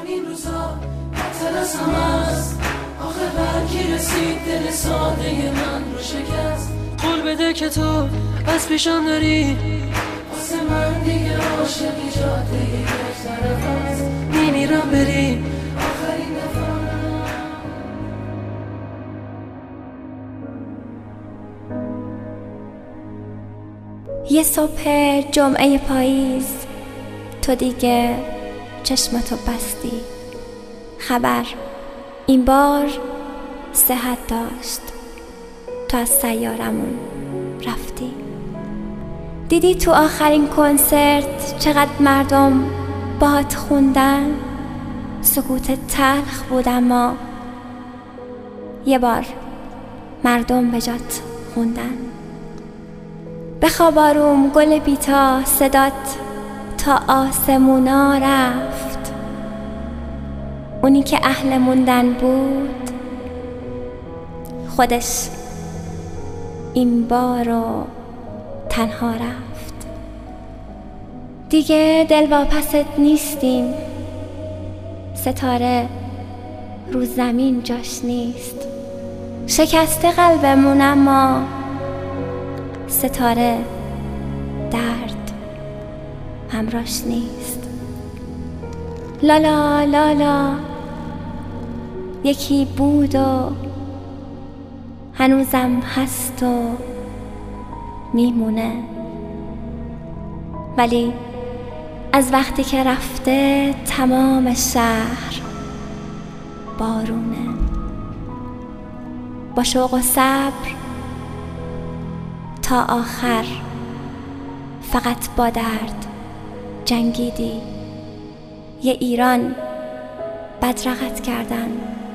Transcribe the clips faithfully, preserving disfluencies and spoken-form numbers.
این روزا بدتر از همه است. آخه برگی رسید دل ساده من رو شکست. قول بده که تو از پیشم داری، واسه من دیگه عاشقی جاده یک طرف است. میمیرم بری آخرین دفعه. یه صبح جمعه پاییز تو دیگه چشمتو بستی. خبر این بار صحت داشت، تو از سیارمون رفتی. دیدی تو آخرین کنسرت چقدر مردم باهات خوندن؟ سکوت تلخ بود اما یه بار مردم به جات خوندن. بخواب آروم گل بیتا، صدات تا آسمونا رفت. اونی که اهل موندن بود خودش این بارو تنها رفت. دیگه دل واپست نیستیم، ستاره رو زمین جاش نیست. شکسته قلبمون اما ستاره درد همراش نیست. لالا لالا یکی بود و هنوزم هست و میمونه، ولی از وقتی که رفته تمام شهر بارونه. با شوق و صبر تا آخر فقط با درد جنگیدی. یه ایران بدرقت کردن،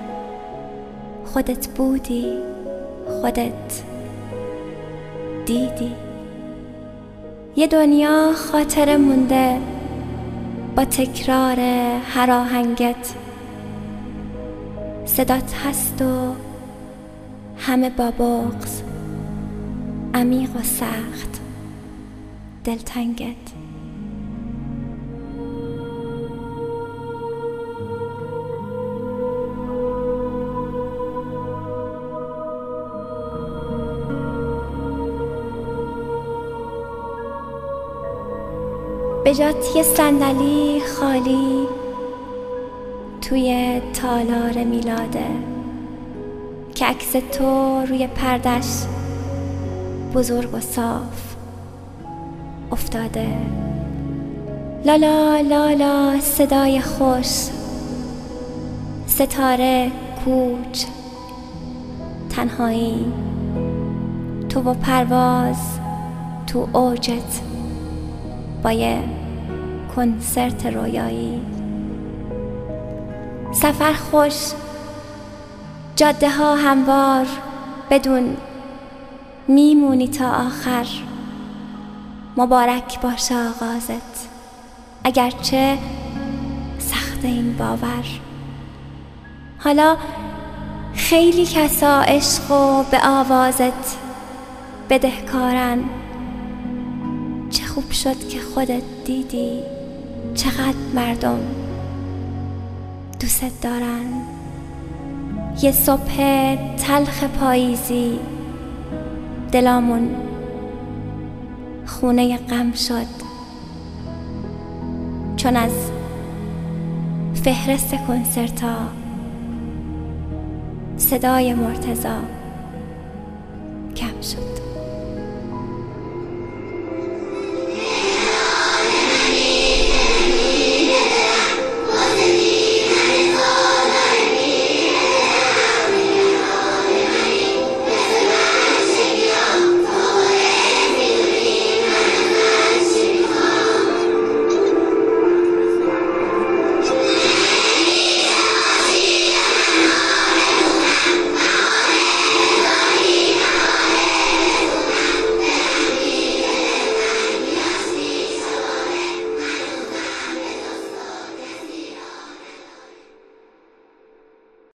خودت بودی، خودت دیدی. یه دنیا خاطره مونده با تکرار هر آهنگت. صدات هست و همه با بغض، عمیق و سخت دلتنگت. به جات یه صندلی خالی توی تالار میلاده که عکس تو روی پردش بزرگ و صاف افتاده. لالا لالا صدای خوش، ستاره کوچ، تنهایی، تو و پرواز تو اوجت با یه کنسرت رویایی. سفر خوش، جاده ها هموار، بدون میمونی تا آخر. مبارک باشه آغازت، اگرچه سخت این باور. حالا خیلی کسا عشق و به آوازت بدهکارن. چه خوب شد که خودت دیدی چقدر مردم دوست دارن. یه صبح تلخ پاییزی دلامون خونه غم شد، چون از فهرست کنسرتا صدای مرتضی